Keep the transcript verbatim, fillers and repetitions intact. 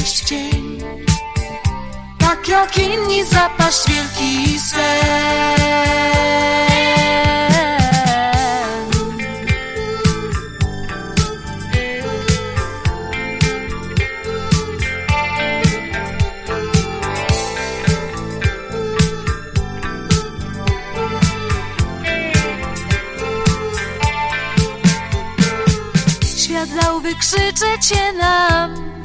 odejść w cień, tak jak inni zapaść wielki sen. Świat dał wykrzyczeć się nam,